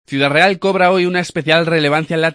Ciudad Real cobra hoy una especial relevancia en la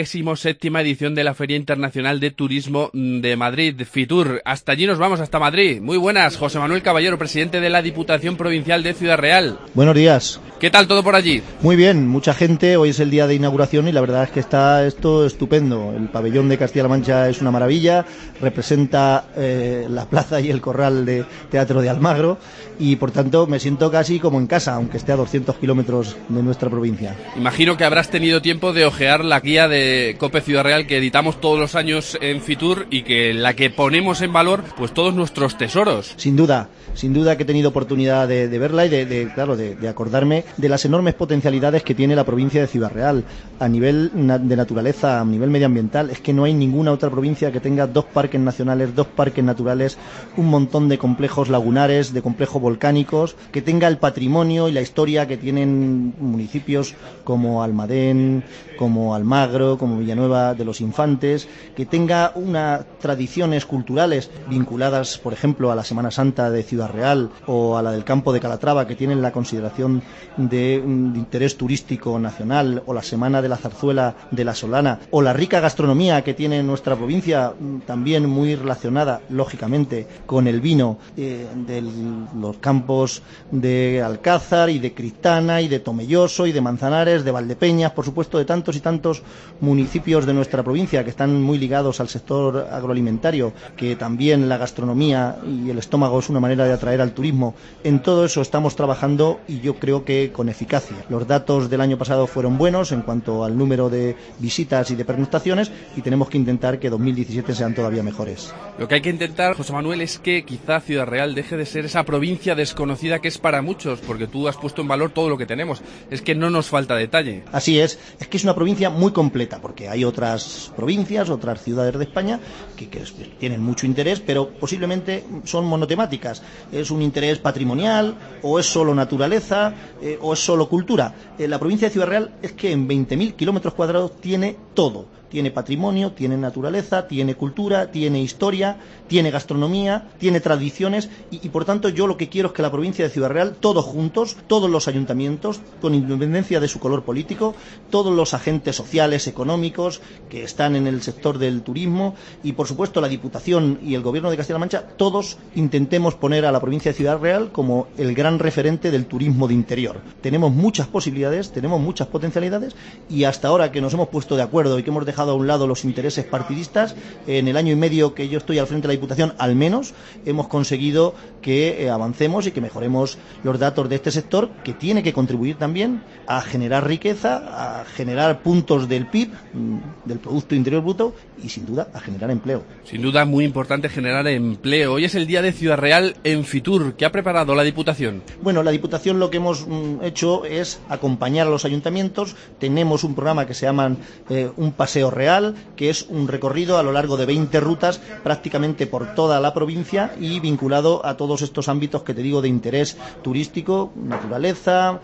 37ª edición de la Feria Internacional de Turismo de Madrid, Fitur. Hasta allí nos vamos, hasta Madrid. Muy buenas, José Manuel Caballero, presidente de la Diputación Provincial de Ciudad Real. Buenos días. ¿Qué tal todo por allí? Muy bien, mucha gente, hoy es el día de inauguración y la verdad es que está esto estupendo. El pabellón de Castilla-La Mancha es una maravilla, representa la plaza y el corral de Teatro de Almagro y por tanto me siento casi como en casa, aunque esté a 200 kilómetros de nuestra provincia. Imagino que habrás tenido tiempo de ojear la guía de COPE Ciudad Real que editamos todos los años en Fitur y que la que ponemos en valor pues todos nuestros tesoros. Sin duda que he tenido oportunidad de verla y de acordarme de las enormes potencialidades que tiene la provincia de Ciudad Real a nivel de naturaleza, a nivel medioambiental. Es que no hay ninguna otra provincia que tenga 2 parques nacionales, 2 parques naturales, un montón de complejos lagunares, de complejos volcánicos, que tenga el patrimonio y la historia que tienen municipios como Almadén, como Almagro, como Villanueva de los Infantes, que tenga unas tradiciones culturales vinculadas, por ejemplo, a la Semana Santa de Ciudad Real o a la del Campo de Calatrava, que tienen la consideración de interés turístico nacional, o la Semana de la Zarzuela de la Solana, o la rica gastronomía que tiene nuestra provincia, también muy relacionada, lógicamente, con el vino de los campos de Alcázar y de Cristana y de Tomelloso y de Manzanares, de Valdepeñas, por supuesto, de tantos y tantos municipios de nuestra provincia que están muy ligados al sector agroalimentario, que también la gastronomía y el estómago es una manera de atraer al turismo. En todo eso estamos trabajando y yo creo que con eficacia. Los datos del año pasado fueron buenos en cuanto al número de visitas y de pernoctaciones y tenemos que intentar que 2017 sean todavía mejores. Lo que hay que intentar, José Manuel, es que quizá Ciudad Real deje de ser esa provincia desconocida que es para muchos, porque tú has puesto en valor todo lo que tenemos. Es que no nos falta detalle. Así es que es una provincia muy completa, porque hay otras provincias, otras ciudades de España que tienen mucho interés, pero posiblemente son monotemáticas. Es un interés patrimonial, o es solo naturaleza, o es solo cultura. La provincia de Ciudad Real es que en 20.000 kilómetros cuadrados tiene todo. Tiene patrimonio, tiene naturaleza, tiene cultura, tiene historia, tiene gastronomía, tiene tradiciones y por tanto yo lo que quiero es que la provincia de Ciudad Real, todos juntos, todos los ayuntamientos, con independencia de su color político, todos los agentes sociales, económicos que están en el sector del turismo y por supuesto la Diputación y el Gobierno de Castilla-La Mancha, todos intentemos poner a la provincia de Ciudad Real como el gran referente del turismo de interior. Tenemos muchas posibilidades, tenemos muchas potencialidades y hasta ahora que nos hemos puesto de acuerdo y que hemos dejado a un lado los intereses partidistas, en el año y medio que yo estoy al frente de la Diputación, al menos hemos conseguido que avancemos y que mejoremos los datos de este sector, que tiene que contribuir también a generar riqueza, a generar puntos del PIB, del Producto Interior Bruto, y sin duda a generar empleo. Sin duda muy importante generar empleo. Hoy es el día de Ciudad Real en Fitur. ¿Qué ha preparado la Diputación? Bueno, la Diputación lo que hemos hecho es acompañar a los ayuntamientos. Tenemos un programa que se llama Un Paseo Real, que es un recorrido a lo largo de 20 rutas prácticamente por toda la provincia y vinculado a todos estos ámbitos que te digo de interés turístico, naturaleza,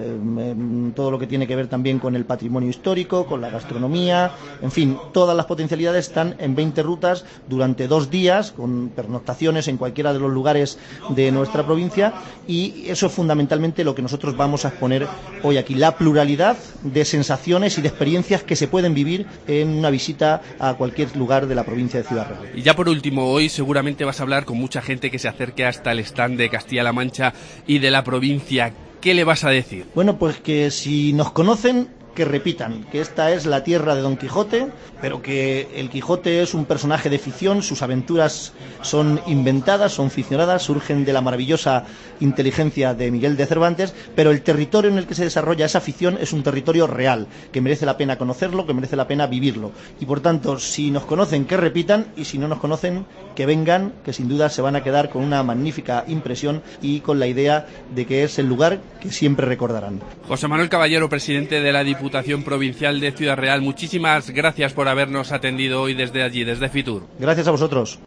todo lo que tiene que ver también con el patrimonio histórico, con la gastronomía, en fin, todas las potencialidades están en 20 rutas durante 2 días con pernoctaciones en cualquiera de los lugares de nuestra provincia y eso es fundamentalmente lo que nosotros vamos a exponer hoy aquí, la pluralidad de sensaciones y de experiencias que se pueden vivir en una visita a cualquier lugar de la provincia de Ciudad Real. Y ya por último, hoy seguramente vas a hablar con mucha gente que se acerque hasta el stand de Castilla-La Mancha y de la provincia. ¿Qué le vas a decir? Bueno, pues que si nos conocen, que repitan, que esta es la tierra de Don Quijote, pero que el Quijote es un personaje de ficción, sus aventuras son inventadas, son ficcionadas, surgen de la maravillosa inteligencia de Miguel de Cervantes, pero el territorio en el que se desarrolla esa ficción es un territorio real, que merece la pena conocerlo, que merece la pena vivirlo. Y por tanto, si nos conocen, que repitan, y si no nos conocen, que vengan, que sin duda se van a quedar con una magnífica impresión y con la idea de que es el lugar que siempre recordarán. José Manuel Caballero, presidente de la Diputación Provincial de Ciudad Real, muchísimas gracias por habernos atendido hoy desde allí, desde Fitur. Gracias a vosotros.